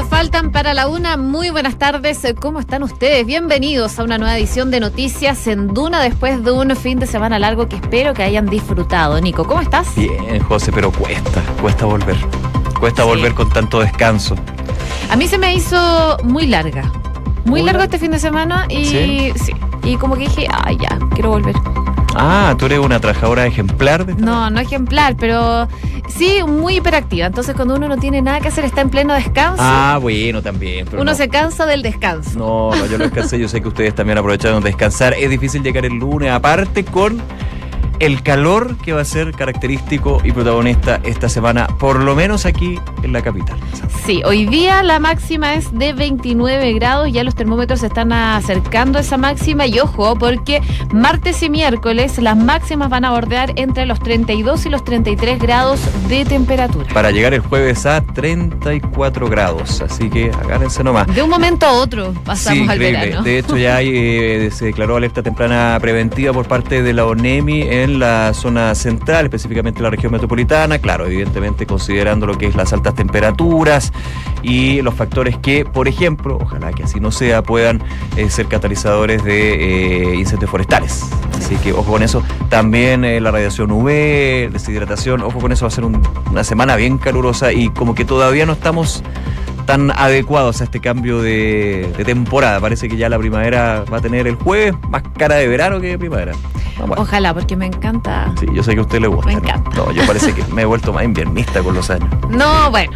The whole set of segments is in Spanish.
Faltan para la una. Muy buenas tardes. ¿Cómo están ustedes? Bienvenidos a una nueva edición de Noticias en Duna después de un fin de semana largo que espero que hayan disfrutado. Nico, ¿cómo estás? Bien, José, pero cuesta volver. Cuesta volver con tanto descanso. A mí se me hizo muy larga. Muy largo este fin de semana y sí. Y como que dije, ya, quiero volver. Ah, ¿tú eres una trabajadora ejemplar? No ejemplar, pero sí muy hiperactiva. Entonces cuando uno no tiene nada que hacer, está en pleno descanso. Ah, bueno, también. Pero uno se cansa del descanso. No, yo no descansé. Yo sé que ustedes también aprovecharon de descansar. Es difícil llegar el lunes, aparte con el calor que va a ser característico y protagonista esta semana, por lo menos aquí en la capital. Sí, hoy día la máxima es de 29 grados, ya los termómetros se están acercando a esa máxima y ojo, porque martes y miércoles las máximas van a bordear entre los 32 y los 33 grados de temperatura. Para llegar el jueves a 34 grados, así que agárrense nomás. De un momento a otro pasamos al verano. De hecho ya se declaró alerta temprana preventiva por parte de la ONEMI en la zona central, específicamente la región metropolitana, claro, evidentemente considerando lo que es las altas temperaturas y los factores que, por ejemplo, ojalá que así no sea, puedan ser catalizadores de incendios forestales. Así que ojo con eso. También la radiación UV, deshidratación, ojo con eso, va a ser una semana bien calurosa y como que todavía no estamos tan adecuados a este cambio de temporada. Parece que ya la primavera va a tener el jueves más cara de verano que de primavera. Vamos. Ojalá, porque me encanta. Sí, yo sé que a usted le gusta. Me encanta. No, yo parece que me he vuelto más inviernista con los años. No, bueno.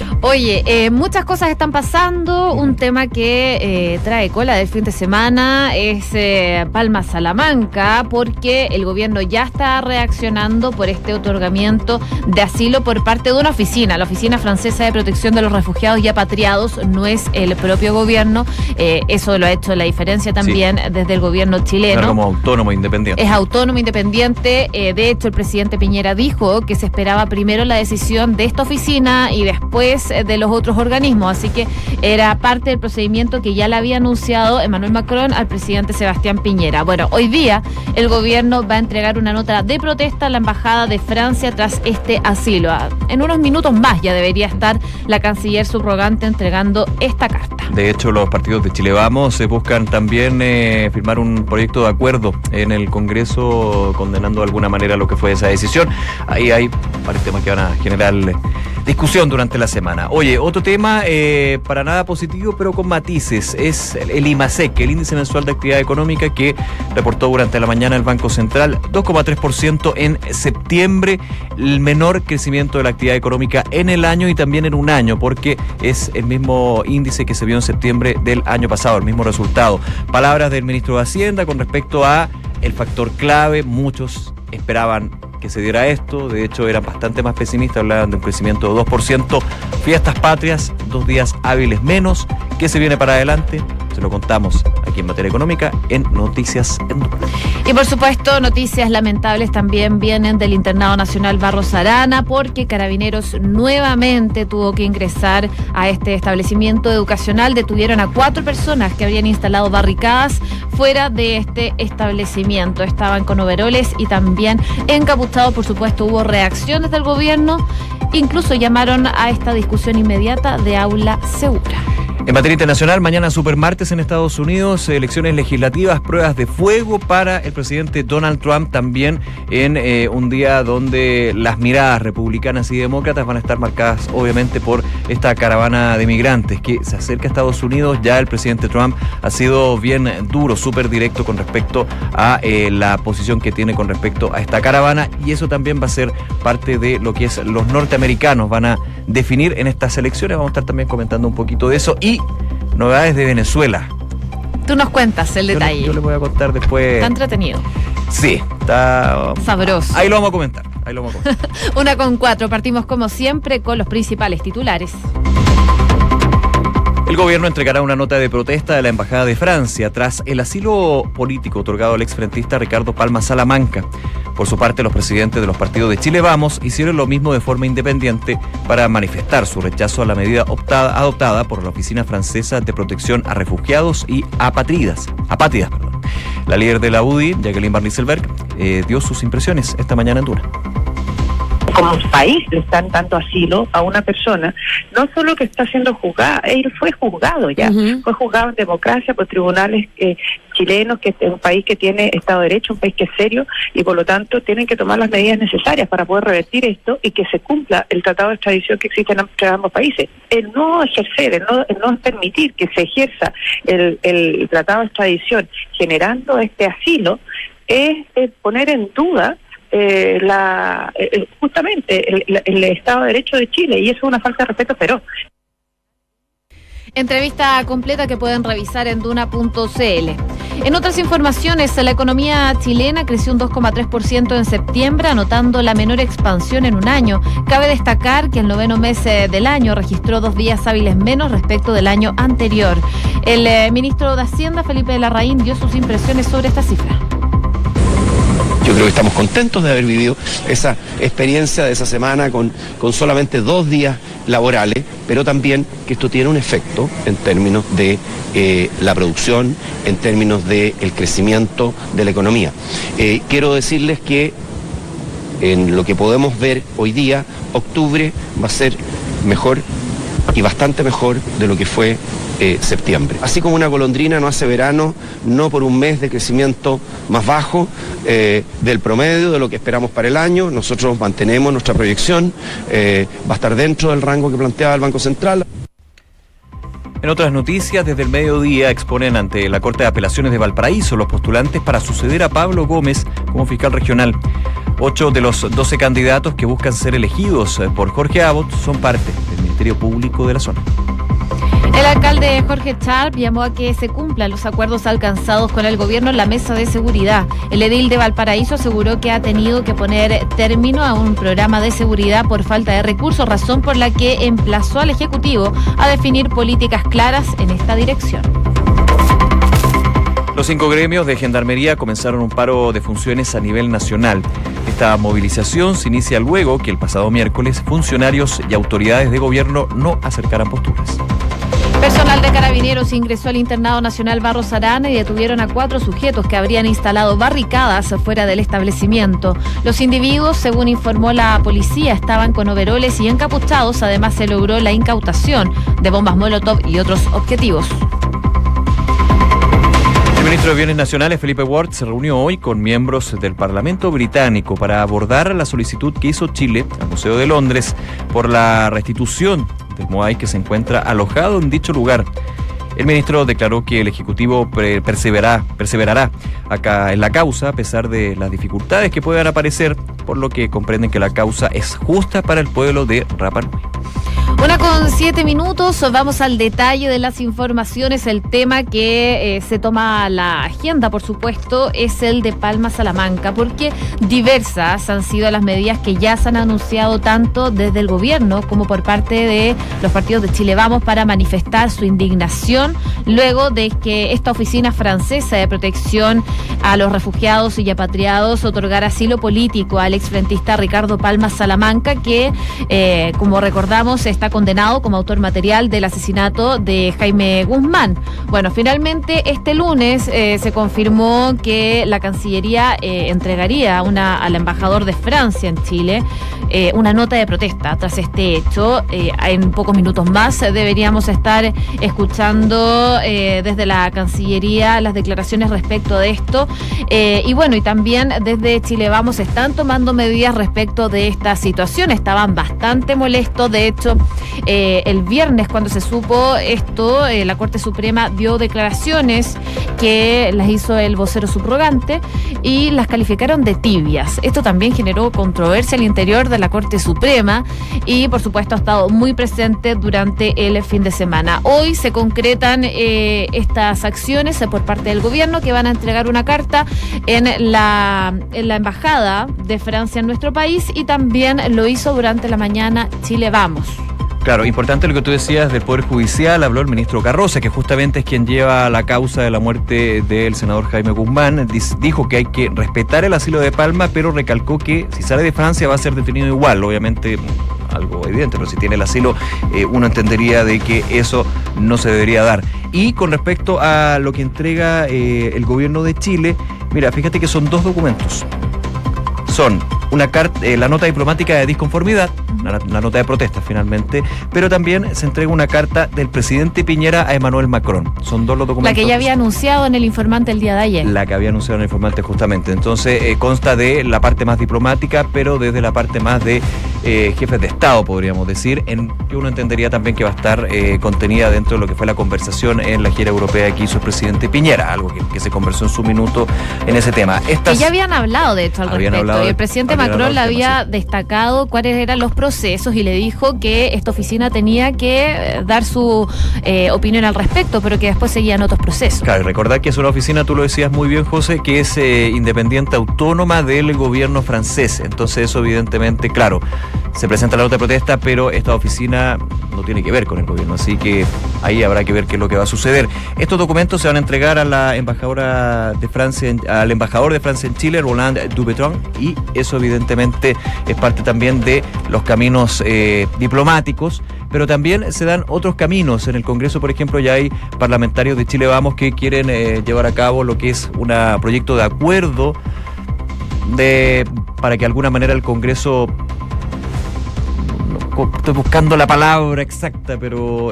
Oye, muchas cosas están pasando. Un tema que trae cola del fin de semana es Palma Salamanca, porque el gobierno ya está reaccionando por este otorgamiento de asilo por parte de una oficina, la Oficina Francesa de Protección de los Refugiados y Apatriados, no es el propio gobierno. Eso lo ha hecho la diferencia también desde el gobierno chileno. Pero como autónomo independiente. Es autónomo independiente. De hecho, el presidente Piñera dijo que se esperaba primero la decisión de esta oficina y después de los otros organismos, así que era parte del procedimiento que ya le había anunciado Emmanuel Macron al presidente Sebastián Piñera. Bueno, hoy día el gobierno va a entregar una nota de protesta a la embajada de Francia tras este asilo. En unos minutos más ya debería estar la canciller subrogante entregando esta carta. De hecho, los partidos de Chile Vamos buscan también firmar un proyecto de acuerdo en el Congreso condenando de alguna manera lo que fue esa decisión. Ahí hay varios temas que van a generar discusión durante la semana. Oye, otro tema para nada positivo, pero con matices, es el IMASEC, el índice mensual de actividad económica que reportó durante la mañana el Banco Central, 2,3% en septiembre, el menor crecimiento de la actividad económica en el año y también en un año, porque es el mismo índice que se vio en septiembre del año pasado, el mismo resultado. Palabras del ministro de Hacienda con respecto a el factor clave. Muchos esperaban que se diera esto, de hecho eran bastante más pesimistas, hablaban de un crecimiento de 2%, fiestas patrias, 2 días hábiles menos. ¿Qué se viene para adelante? Se lo contamos aquí en Materia Económica en Noticias en Duna. Y por supuesto, noticias lamentables también vienen del Internado Nacional Barros Arana, porque Carabineros nuevamente tuvo que ingresar a este establecimiento educacional. Detuvieron a 4 personas que habrían instalado barricadas fuera de este establecimiento. Estaban con overoles y también encapuchados. Por supuesto, hubo reacciones del gobierno. Incluso llamaron a esta discusión inmediata de aula segura. En materia internacional, mañana supermartes en Estados Unidos, elecciones legislativas, pruebas de fuego para el presidente Donald Trump, también en un día donde las miradas republicanas y demócratas van a estar marcadas obviamente por esta caravana de migrantes que se acerca a Estados Unidos. Ya el presidente Trump ha sido bien duro, súper directo con respecto a la posición que tiene con respecto a esta caravana, y eso también va a ser parte de lo que es los norteamericanos van a definir en estas elecciones. Vamos a estar también comentando un poquito de eso y novedades de Venezuela. Tú nos cuentas el detalle. Yo le voy a contar después. Está entretenido. Sí, está sabroso. Ahí lo vamos a comentar. 1:04. Partimos como siempre con los principales titulares. El gobierno entregará una nota de protesta a la Embajada de Francia tras el asilo político otorgado al exfrentista Ricardo Palma Salamanca. Por su parte, los presidentes de los partidos de Chile Vamos hicieron lo mismo de forma independiente para manifestar su rechazo a la medida adoptada por la Oficina Francesa de Protección a Refugiados y Apátridas. La líder de la UDI, Jacqueline Van Rieselbergh, dio sus impresiones esta mañana en Duna. como país le están dando asilo a una persona, no solo que está siendo juzgada, él fue juzgado ya, fue juzgado en democracia por tribunales chilenos, que es un país que tiene Estado de Derecho, un país que es serio, y por lo tanto tienen que tomar las medidas necesarias para poder revertir esto y que se cumpla el tratado de extradición que existe entre ambos países. El no ejercer, el no permitir que se ejerza el tratado de extradición generando este asilo es poner en duda justamente el Estado de Derecho de Chile, y eso es una falta de respeto feroz. Entrevista completa que pueden revisar en duna.cl. En otras informaciones, la economía chilena creció un 2,3% en septiembre, anotando la menor expansión en un año. Cabe destacar que el noveno mes del año registró 2 días hábiles menos respecto del año anterior. El ministro de Hacienda, Felipe Larraín, dio sus impresiones sobre esta cifra. Yo creo que estamos contentos de haber vivido esa experiencia de esa semana con solamente 2 días laborales, pero también que esto tiene un efecto en términos de la producción, en términos del crecimiento de la economía. Quiero decirles que en lo que podemos ver hoy día, octubre va a ser mejor y bastante mejor de lo que fue septiembre. Así como una golondrina no hace verano, no por un mes de crecimiento más bajo del promedio de lo que esperamos para el año, nosotros mantenemos nuestra proyección, va a estar dentro del rango que planteaba el Banco Central. En otras noticias, desde el mediodía exponen ante la Corte de Apelaciones de Valparaíso los postulantes para suceder a Pablo Gómez como fiscal regional. 8 de los 12 candidatos que buscan ser elegidos por Jorge Abot son parte del Ministerio Público de la zona. El alcalde Jorge Charp llamó a que se cumplan los acuerdos alcanzados con el gobierno en la mesa de seguridad. El edil de Valparaíso aseguró que ha tenido que poner término a un programa de seguridad por falta de recursos, razón por la que emplazó al Ejecutivo a definir políticas claras en esta dirección. Los 5 gremios de Gendarmería comenzaron un paro de funciones a nivel nacional. Esta movilización se inicia luego que el pasado miércoles funcionarios y autoridades de gobierno no acercaran posturas. Personal de Carabineros ingresó al Internado Nacional Barros Arana y detuvieron a 4 sujetos que habrían instalado barricadas fuera del establecimiento. Los individuos, según informó la policía, estaban con overoles y encapuchados. Además, se logró la incautación de bombas Molotov y otros objetivos. El ministro de Bienes Nacionales, Philip Ward, se reunió hoy con miembros del Parlamento británico para abordar la solicitud que hizo Chile al Museo de Londres por la restitución del Moai que se encuentra alojado en dicho lugar. El ministro declaró que el Ejecutivo perseverará acá en la causa a pesar de las dificultades que puedan aparecer, por lo que comprenden que la causa es justa para el pueblo de Rapa Nui. 1:07, vamos al detalle de las informaciones. El tema que se toma a la agenda, por supuesto, es el de Palma Salamanca, porque diversas han sido las medidas que ya se han anunciado tanto desde el gobierno como por parte de los partidos de Chile Vamos para manifestar su indignación luego de que esta oficina francesa de protección a los refugiados y apatriados otorgara asilo político al exfrentista Ricardo Palma Salamanca, que, como recordamos, está condenado como autor material del asesinato de Jaime Guzmán. Bueno, finalmente este lunes se confirmó que la Cancillería entregaría al embajador de Francia en Chile una nota de protesta tras este hecho. En pocos minutos más deberíamos estar escuchando desde la Cancillería las declaraciones respecto de esto. Y bueno, y también desde Chile Vamos están tomando medidas respecto de esta situación. Estaban bastante molestos. De hecho, el viernes, cuando se supo esto, la Corte Suprema dio declaraciones que las hizo el vocero subrogante y las calificaron de tibias. Esto también generó controversia al interior de la Corte Suprema y, por supuesto, ha estado muy presente durante el fin de semana. Hoy se concretan estas acciones por parte del gobierno, que van a entregar una carta en la Embajada de Francia en nuestro país, y también lo hizo durante la mañana Chile Vamos. Claro, importante lo que tú decías del Poder Judicial. Habló el ministro Carroza, que justamente es quien lleva la causa de la muerte del senador Jaime Guzmán. Dijo que hay que respetar el asilo de Palma, pero recalcó que si sale de Francia va a ser detenido igual. Obviamente, algo evidente, pero si tiene el asilo, uno entendería de que eso no se debería dar. Y con respecto a lo que entrega el gobierno de Chile, mira, fíjate que son 2 documentos. Son la nota diplomática de disconformidad, la nota de protesta finalmente, pero también se entrega una carta del presidente Piñera a Emmanuel Macron. Son dos los documentos. La que ya había anunciado en El Informante el día de ayer. La que había anunciado en El Informante justamente. Entonces consta de la parte más diplomática, pero desde la parte más de jefes de Estado, podríamos decir, en que uno entendería también que va a estar contenida dentro de lo que fue la conversación en la gira europea que hizo el presidente Piñera, algo que se conversó en su minuto en ese tema. Que ya habían hablado, de hecho, al respecto, y el presidente Macron le había destacado cuáles eran los procesos y le dijo que esta oficina tenía que dar su opinión al respecto, pero que después seguían otros procesos. Claro, y recordar que es una oficina, tú lo decías muy bien, José, que es independiente, autónoma del gobierno francés. Entonces eso evidentemente, claro, se presenta la nota de protesta, pero esta oficina no tiene que ver con el gobierno, así que ahí habrá que ver qué es lo que va a suceder. Estos documentos se van a entregar a la embajadora de Francia, al embajador de Francia en Chile, Roland Dubetron, y eso evidentemente es parte también de los caminos diplomáticos, pero también se dan otros caminos. En el Congreso, por ejemplo, ya hay parlamentarios de Chile Vamos que quieren llevar a cabo lo que es un proyecto de acuerdo para que de alguna manera el Congreso, estoy buscando la palabra exacta, pero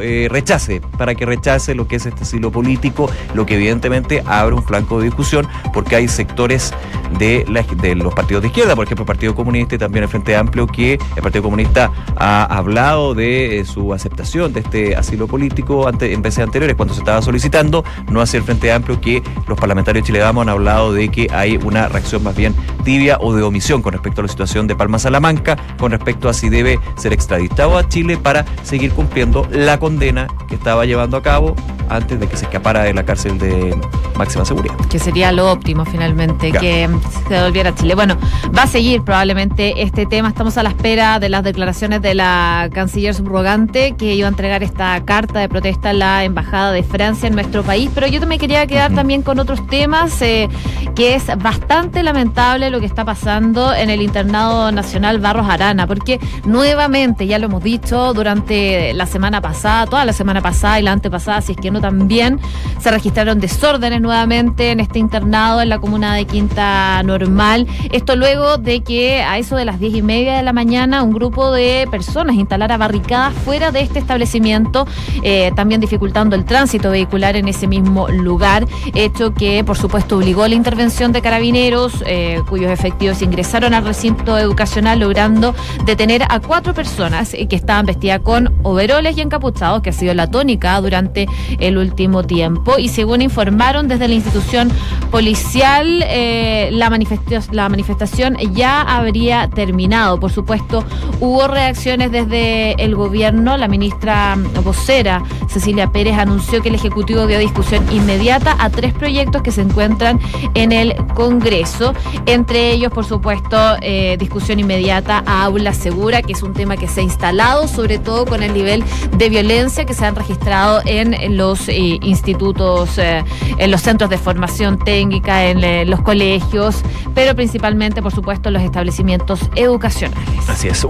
para que rechace lo que es este asilo político, lo que evidentemente abre un flanco de discusión, porque hay sectores de los partidos de izquierda, por ejemplo el Partido Comunista y también el Frente Amplio, que el Partido Comunista ha hablado de su aceptación de este asilo político en veces anteriores cuando se estaba solicitando, no hacia el Frente Amplio, que los parlamentarios de Chile Vamos han hablado de que hay una reacción más bien tibia o de omisión con respecto a la situación de Palma Salamanca, con respecto a si debe ser extraditado a Chile para seguir cumpliendo la condena que estaba llevando a cabo antes de que se escapara de la cárcel de máxima seguridad. Que sería lo óptimo finalmente, claro, que se devolviera a Chile. Bueno, va a seguir probablemente este tema. Estamos a la espera de las declaraciones de la canciller subrogante que iba a entregar esta carta de protesta a la Embajada de Francia en nuestro país, pero yo me quería quedar también con otros temas, que es bastante lamentable lo que está pasando en el Internado Nacional Barros Arana, porque nuevamente, ya lo hemos dicho durante la semana pasada, toda la semana pasada y la antepasada, si es que no también, se registraron desórdenes nuevamente en este internado en la comuna de Quinta Normal. Esto luego de que a eso de las 10:30 de la mañana un grupo de personas instalara barricadas fuera de este establecimiento, también dificultando el tránsito vehicular en ese mismo lugar, hecho que por supuesto obligó la intervención de carabineros, cuyos efectivos ingresaron al recinto educacional logrando detener a 4 personas que estaban vestidas con overoles y encapuchados, que ha sido la tónica durante el último tiempo. Y según informaron desde la institución policial, la manifestación ya habría terminado. Por supuesto, hubo reacciones desde el gobierno. La ministra vocera, Cecilia Pérez, anunció que el Ejecutivo dio discusión inmediata a 3 proyectos que se encuentran en el Congreso. Entre ellos, por supuesto, discusión inmediata a aula segura, que es un tema que se ha instalado, sobre todo con el nivel de violencia que se han registrado en los institutos, en los centros de formación técnica, en los colegios, pero principalmente, por supuesto, en los establecimientos educacionales. Así es,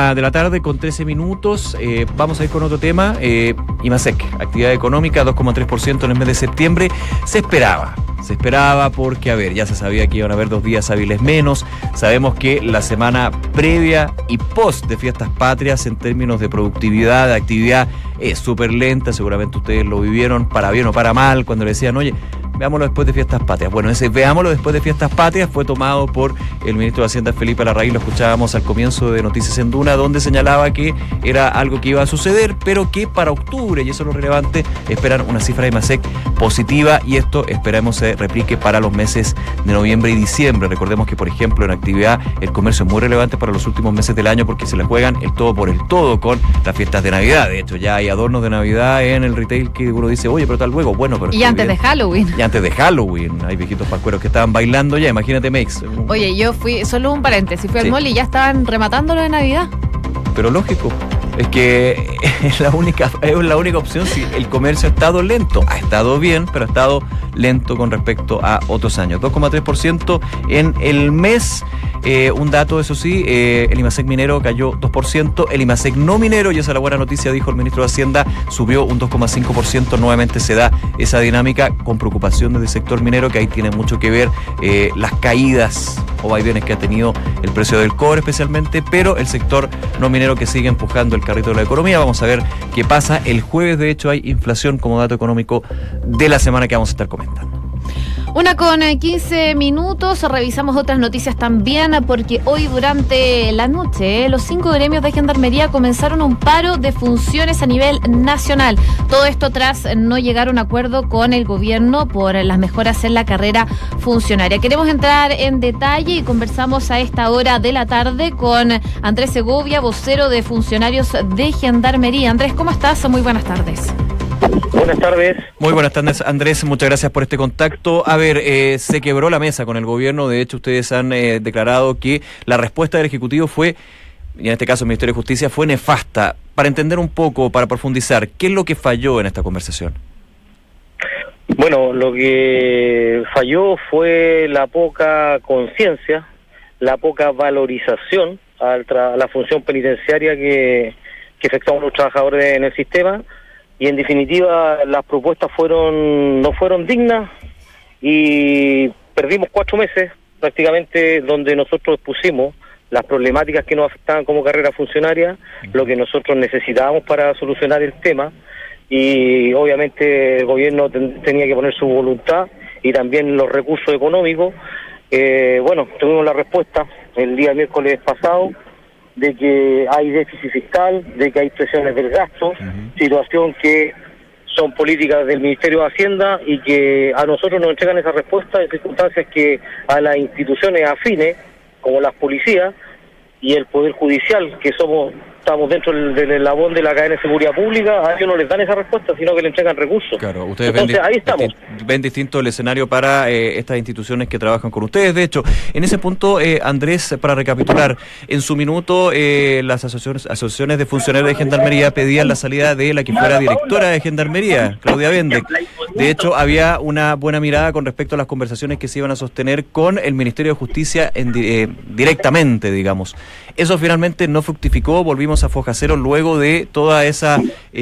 1:13 p.m. Vamos a ir con otro tema. IMASEC, actividad económica, 2,3% en el mes de septiembre. Se esperaba porque, a ver, ya se sabía que iban a haber 2 días hábiles menos. Sabemos que la semana previa y post de fiestas patrias en términos de productividad, de actividad, es súper lenta. Seguramente ustedes lo vivieron para bien o para mal cuando le decían, oye, veámoslo después de fiestas patrias. Bueno, ese veámoslo después de fiestas patrias fue tomado por el ministro de Hacienda, Felipe Larraín. Lo escuchábamos al comienzo de Noticias en Duna, donde señalaba que era algo que iba a suceder, pero que para octubre, y eso es lo relevante, esperan una cifra de IMASEC positiva, y esto esperamos se replique para los meses de noviembre y diciembre. Recordemos que, por ejemplo, en actividad el comercio es muy relevante para los últimos meses del año porque se le juegan el todo por el todo con las fiestas de Navidad. De hecho, ya hay adornos de Navidad en el retail que uno dice, oye, pero tal luego, bueno, pero... Y antes de Halloween. Antes de Halloween, hay viejitos pascueros que estaban bailando ya, imagínate, Mex. Oye, yo fui, solo un paréntesis, fui al mall y ya estaban rematando lo de Navidad. Pero lógico. Es que es la única opción si el comercio ha estado lento. Ha estado bien, pero ha estado lento con respecto a otros años. 2,3% en el mes. Un dato, eso sí, el IMASEC minero cayó 2%. El IMASEC no minero, y esa es la buena noticia, dijo el ministro de Hacienda, subió un 2,5%. Nuevamente se da esa dinámica con preocupación desde el sector minero, que ahí tiene mucho que ver las caídas o vaivenes que ha tenido el precio del cobre especialmente, pero el sector no minero que sigue empujando el carrito de la economía. Vamos a ver qué pasa. El jueves, de hecho, hay inflación como dato económico de la semana que vamos a estar comentando. 1:15, revisamos otras noticias también, porque hoy durante la noche los 5 gremios de Gendarmería comenzaron un paro de funciones a nivel nacional. Todo esto tras no llegar a un acuerdo con el gobierno por las mejoras en la carrera funcionaria. Queremos entrar en detalle y conversamos a esta hora de la tarde con Andrés Segovia, vocero de funcionarios de Gendarmería. Andrés, ¿cómo estás? Muy buenas tardes. Buenas tardes. Muy buenas tardes, Andrés. Muchas gracias por este contacto. A ver, se quebró la mesa con el gobierno. De hecho, ustedes han declarado que la respuesta del Ejecutivo fue, y en este caso el Ministerio de Justicia, fue nefasta. Para entender un poco, para profundizar, ¿qué es lo que falló en esta conversación? Bueno, lo que falló fue la poca conciencia, la poca valorización a la función penitenciaria que efectuamos los trabajadores en el sistema. Y en definitiva las propuestas no fueron dignas y perdimos 4 meses prácticamente, donde nosotros expusimos las problemáticas que nos afectaban como carrera funcionaria, lo que nosotros necesitábamos para solucionar el tema, y obviamente el gobierno tenía que poner su voluntad y también los recursos económicos. Bueno, tuvimos la respuesta el día miércoles pasado de que hay déficit fiscal, de que hay presiones del gasto, situación que son políticas del Ministerio de Hacienda y que a nosotros nos entregan esa respuesta en circunstancias que a las instituciones afines, como las policías y el Poder Judicial, que estamos dentro del eslabón de la cadena de seguridad pública, a ellos no les dan esa respuesta, sino que le entregan recursos. Claro, ustedes entonces ahí estamos. Ven distinto el escenario para estas instituciones que trabajan con ustedes. De hecho, en ese punto, Andrés, para recapitular, en su minuto las asociaciones de funcionarios de Gendarmería pedían la salida de la que fuera directora de Gendarmería, Claudia Bendek. De hecho, había una buena mirada con respecto a las conversaciones que se iban a sostener con el Ministerio de Justicia directamente, digamos. Eso finalmente no fructificó, volvimos a foja cero luego de toda esa,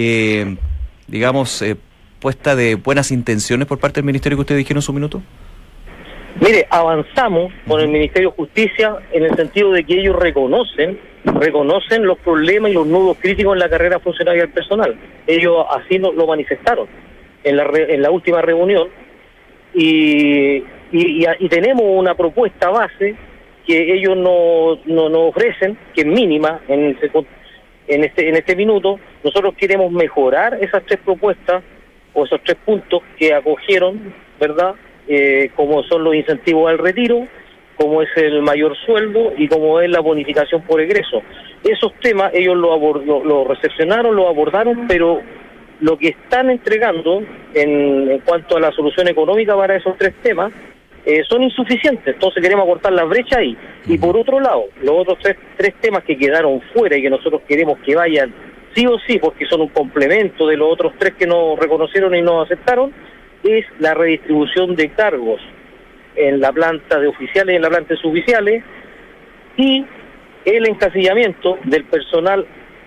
puesta de buenas intenciones por parte del Ministerio que usted dijeron en su minuto. Mire, avanzamos con el Ministerio de Justicia en el sentido de que ellos reconocen los problemas y los nudos críticos en la carrera funcionaria del personal. Ellos así lo manifestaron en la última reunión y tenemos una propuesta base que ellos nos ofrecen, que es mínima en este minuto. Nosotros queremos mejorar esas 3 propuestas o esos 3 puntos que acogieron, ¿verdad? Como son los incentivos al retiro, como es el mayor sueldo y como es la bonificación por egreso. Esos temas ellos lo recepcionaron, lo abordaron, pero lo que están entregando en cuanto a la solución económica para esos 3 temas son insuficientes. Entonces queremos acortar la brecha ahí. Y por otro lado, los otros tres temas que quedaron fuera y que nosotros queremos que vayan sí o sí, porque son un complemento de los otros 3 que nos reconocieron y nos aceptaron, es la redistribución de cargos en la planta de oficiales y en la planta de suboficiales, y el encasillamiento del personal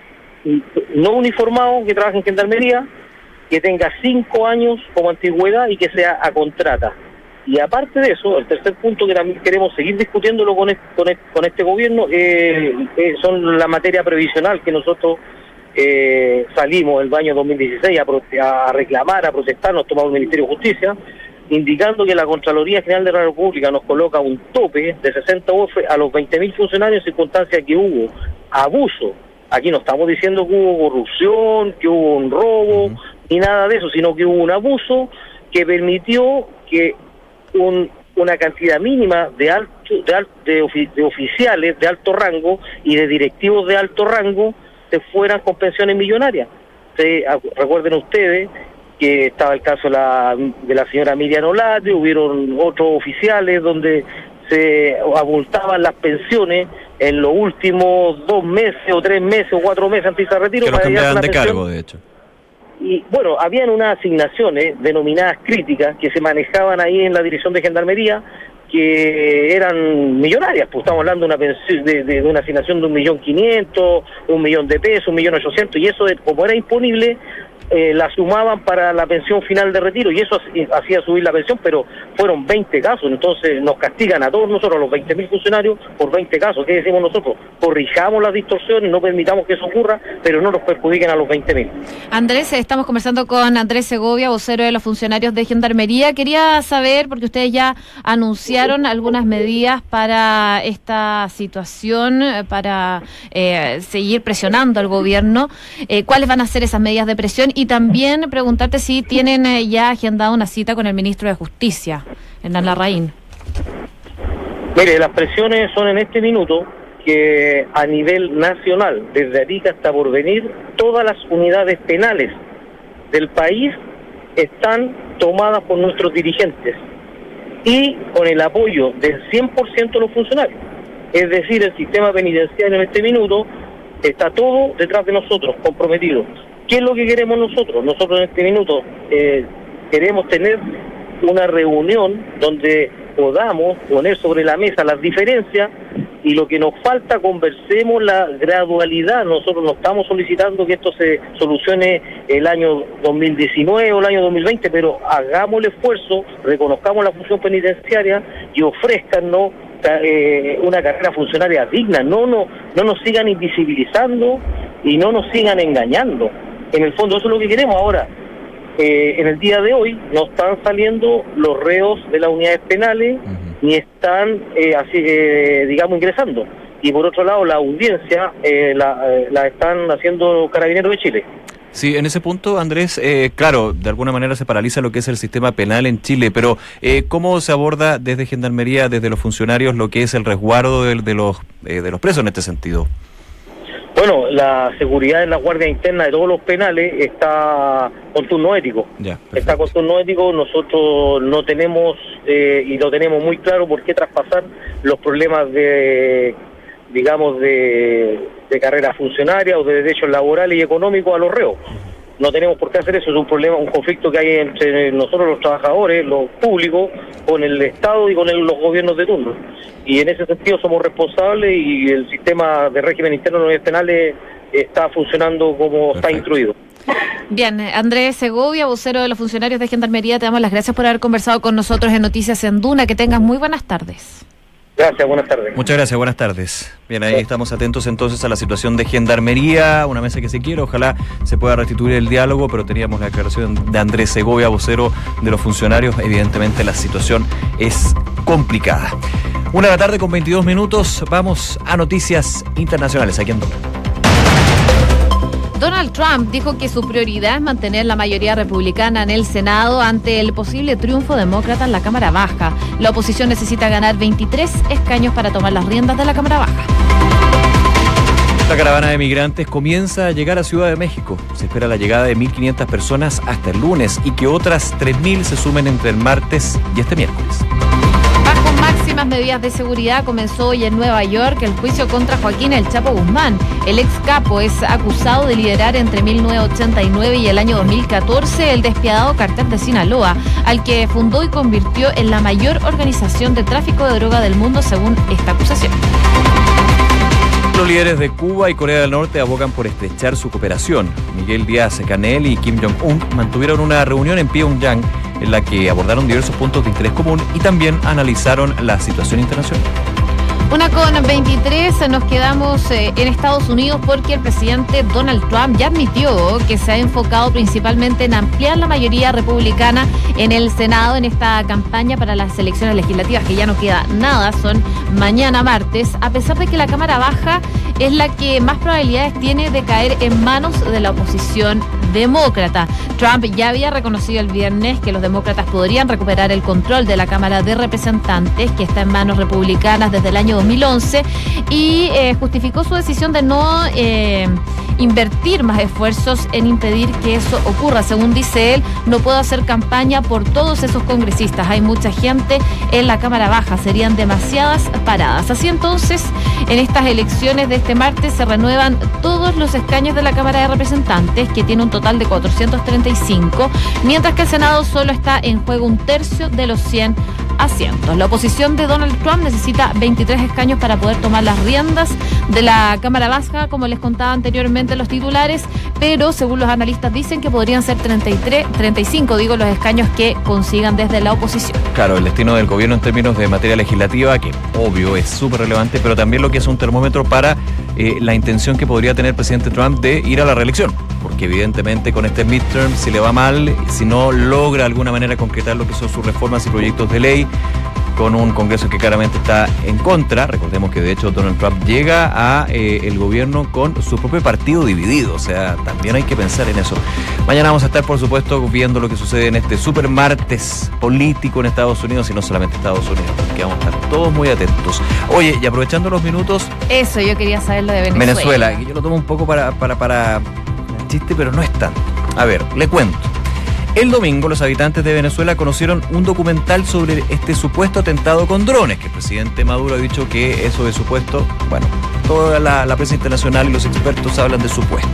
no uniformado que trabaja en Gendarmería, que tenga 5 años como antigüedad y que sea a contrata. Y aparte de eso, el tercer punto que también queremos seguir discutiéndolo con este gobierno son la materia previsional, que nosotros salimos el año 2016 a reclamar, a protestar, nos tomamos el Ministerio de Justicia, indicando que la Contraloría General de la República nos coloca un tope de 60 UF a los 20.000 funcionarios en circunstancias que hubo abuso. Aquí no estamos diciendo que hubo corrupción, que hubo un robo, ni nada de eso, sino que hubo un abuso que permitió que una cantidad mínima de oficiales de alto rango y de directivos de alto rango se fueran con pensiones millonarias. Recuerden ustedes que estaba el caso de la señora Miriam Olate, hubieron otros oficiales donde se abultaban las pensiones en los últimos 2 meses o 3 meses o 4 meses antes de retiro. Que los para cambiaban una de pensión. cargo, de hecho. Y bueno, habían unas asignaciones denominadas críticas que se manejaban ahí en la dirección de Gendarmería, que eran millonarias, pues estamos hablando de una pensión, de una asignación de 1.500.000, 1.000.000 de pesos, 1.800.000, y eso, como era imponible, la sumaban para la pensión final de retiro, y eso hacía subir la pensión, pero fueron 20 casos, entonces nos castigan a todos nosotros, a los 20.000 funcionarios, por 20 casos. ¿Qué decimos nosotros? Corrijamos las distorsiones, no permitamos que eso ocurra, pero no nos perjudiquen a los 20.000. Andrés, estamos conversando con Andrés Segovia, vocero de los funcionarios de Gendarmería. Quería saber, porque ustedes ya anunciaron algunas medidas para esta situación, para seguir presionando al gobierno, ¿cuáles van a ser esas medidas de presión? Y también preguntarte si tienen ya agendado una cita con el ministro de Justicia, Hernán Larraín. Mire, las presiones son en este minuto que a nivel nacional, desde Arica hasta Porvenir, todas las unidades penales del país están tomadas por nuestros dirigentes y con el apoyo del 100% de los funcionarios. Es decir, el sistema penitenciario en este minuto está todo detrás de nosotros, comprometido. ¿Qué es lo que queremos nosotros? Nosotros en este minuto queremos tener una reunión donde podamos poner sobre la mesa las diferencias y lo que nos falta, conversemos la gradualidad. Nosotros no estamos solicitando que esto se solucione el año 2019 o el año 2020, pero hagamos el esfuerzo, reconozcamos la función penitenciaria y ofrezcanos una carrera funcionaria digna. No nos sigan invisibilizando y no nos sigan engañando. En el fondo eso es lo que queremos ahora. En el día de hoy no están saliendo los reos de las unidades penales, ni están digamos ingresando, y por otro lado la audiencia la están haciendo Carabineros de Chile. Sí, en ese punto, Andrés, claro, de alguna manera se paraliza lo que es el sistema penal en Chile, pero ¿cómo se aborda desde Gendarmería, desde los funcionarios, lo que es el resguardo de los presos en este sentido? Bueno, la seguridad en la guardia interna de todos los penales está con turno ético. Está con turno ético. Nosotros no tenemos, y lo tenemos muy claro, por qué traspasar los problemas de carrera funcionaria o de derechos laborales y económicos a los reos. No tenemos por qué hacer eso. Es un problema, un conflicto que hay entre nosotros los trabajadores, los públicos, con el Estado y con los gobiernos de turno. Y en ese sentido somos responsables y el sistema de régimen interno de unidades penales está funcionando como está instruido. Bien, Andrés Segovia, vocero de los funcionarios de Gendarmería, te damos las gracias por haber conversado con nosotros en Noticias en Duna. Que tengas muy buenas tardes. Gracias, buenas tardes. Muchas gracias, buenas tardes. Bien, ahí estamos atentos entonces a la situación de Gendarmería, una mesa que se quiere, ojalá se pueda restituir el diálogo, pero teníamos la declaración de Andrés Segovia, vocero de los funcionarios. Evidentemente la situación es complicada. 1:00 con 22 minutos, vamos a noticias internacionales aquí en Duna. Donald Trump dijo que su prioridad es mantener la mayoría republicana en el Senado ante el posible triunfo demócrata en la Cámara Baja. La oposición necesita ganar 23 escaños para tomar las riendas de la Cámara Baja. La caravana de migrantes comienza a llegar a Ciudad de México. Se espera la llegada de 1.500 personas hasta el lunes y que otras 3.000 se sumen entre el martes y este miércoles. Bajo máximas medidas de seguridad comenzó hoy en Nueva York el juicio contra Joaquín El Chapo Guzmán. El ex capo es acusado de liderar entre 1989 y el año 2014 el despiadado cártel de Sinaloa, al que fundó y convirtió en la mayor organización de tráfico de droga del mundo, según esta acusación. Los líderes de Cuba y Corea del Norte abogan por estrechar su cooperación. Miguel Díaz-Canel y Kim Jong-un mantuvieron una reunión en Pyongyang en la que abordaron diversos puntos de interés común y también analizaron la situación internacional. 1:23, nos quedamos en Estados Unidos porque el presidente Donald Trump ya admitió que se ha enfocado principalmente en ampliar la mayoría republicana en el Senado en esta campaña para las elecciones legislativas, que ya no queda nada, son mañana martes, a pesar de que la Cámara Baja es la que más probabilidades tiene de caer en manos de la oposición demócrata. Trump ya había reconocido el viernes que los demócratas podrían recuperar el control de la Cámara de Representantes, que está en manos republicanas desde el año 2011, y justificó su decisión de no invertir más esfuerzos en impedir que eso ocurra. Según dice él, no puedo hacer campaña por todos esos congresistas. Hay mucha gente en la Cámara Baja, serían demasiadas paradas. Así entonces, en estas elecciones de este martes se renuevan todos los escaños de la Cámara de Representantes, que tiene un total de 435, mientras que el Senado solo está en juego un tercio de los 100 asientos. La oposición de Donald Trump necesita 23 escaños para poder tomar las riendas de la Cámara Baja, como les contaba anteriormente los titulares, pero según los analistas dicen que podrían ser 35 los escaños que consigan desde la oposición. Claro, el destino del gobierno en términos de materia legislativa, que obvio es súper relevante, pero también lo que es un termómetro para la intención que podría tener el presidente Trump de ir a la reelección, porque evidentemente con este midterm, si le va mal, si no logra de alguna manera concretar lo que son sus reformas y proyectos de ley, con un Congreso que claramente está en contra. Recordemos que de hecho Donald Trump llega a el gobierno con su propio partido dividido, o sea, también hay que pensar en eso. Mañana vamos a estar, por supuesto, viendo lo que sucede en este super martes político en Estados Unidos, y no solamente Estados Unidos, que vamos a estar todos muy atentos. Oye, y aprovechando los minutos... Eso, yo quería saber lo de Venezuela. Venezuela, que yo lo tomo un poco para chiste, pero no es tanto. A ver, le cuento. El domingo los habitantes de Venezuela conocieron un documental sobre este supuesto atentado con drones, que el presidente Maduro ha dicho que eso de supuesto, bueno, toda la prensa internacional y los expertos hablan de supuesto.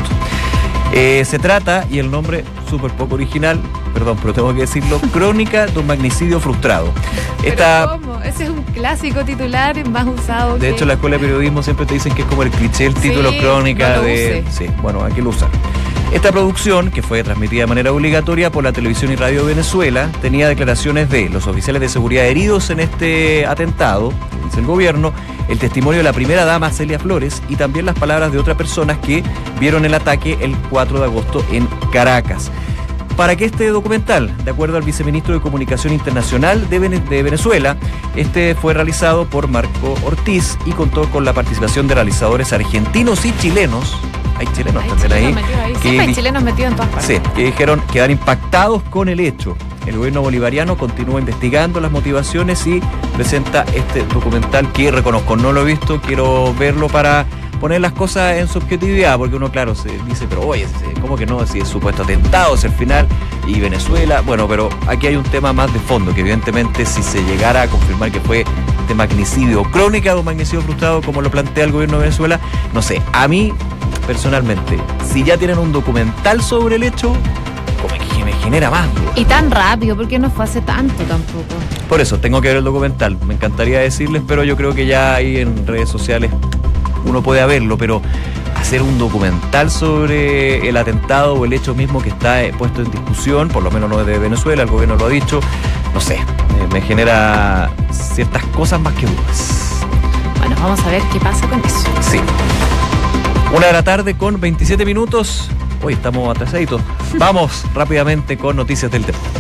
Se trata, y el nombre súper poco original, perdón, pero tengo que decirlo, Crónica de un magnicidio frustrado. ¿Cómo? Ese es un clásico titular más usado. De hecho, en la escuela de periodismo siempre te dicen que es como el cliché, el título, crónica no de... Sí, bueno, aquí lo usan. Esta producción, que fue transmitida de manera obligatoria por la televisión y radio de Venezuela, tenía declaraciones de los oficiales de seguridad heridos en este atentado, dice el gobierno, el testimonio de la primera dama Celia Flores y también las palabras de otras personas que vieron el ataque el 4 de agosto en Caracas. ¿Para qué este documental? De acuerdo al viceministro de Comunicación Internacional de Venezuela, este fue realizado por Marco Ortiz y contó con la participación de realizadores argentinos y chilenos. Hay chilenos también ahí. Siempre hay chilenos metidos en todas partes. Sí, que dijeron quedar impactados con el hecho. El gobierno bolivariano continúa investigando las motivaciones y presenta este documental que reconozco, no lo he visto, quiero verlo para poner las cosas en su objetividad, porque uno, claro, se dice, pero oye, ¿cómo que no? Si es supuesto atentado, es el final, y Venezuela, bueno, pero aquí hay un tema más de fondo, que evidentemente si se llegara a confirmar que fue este magnicidio, crónica de un magnicidio frustrado, como lo plantea el gobierno de Venezuela, no sé, a mí, personalmente, si ya tienen un documental sobre el hecho, como que me genera más duda. Y tan rápido, porque no fue hace tanto tampoco. Por eso, tengo que ver el documental, me encantaría decirles, pero yo creo que ya ahí en redes sociales uno puede verlo, pero hacer un documental sobre el atentado o el hecho mismo que está puesto en discusión, por lo menos no desde Venezuela, el gobierno lo ha dicho, no sé, me genera ciertas cosas más que dudas. Bueno, vamos a ver qué pasa con eso. Sí. 1:00 p.m. 27 minutos. Hoy estamos atrasaditos. Vamos rápidamente con noticias del deporte.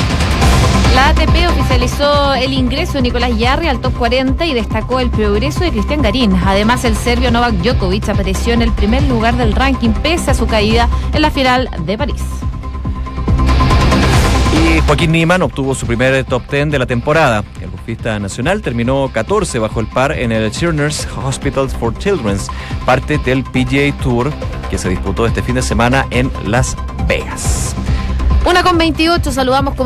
La ATP oficializó el ingreso de Nicolás Jarry al top 40 y destacó el progreso de Cristian Garín. Además, el serbio Novak Djokovic apareció en el primer lugar del ranking pese a su caída en la final de París. Y Joaquín Niemann obtuvo su primer top 10 de la temporada. El golfista nacional terminó 14 bajo el par en el Children's Hospital for Children, parte del PGA Tour que se disputó este fin de semana en Las Vegas. 1:28, saludamos con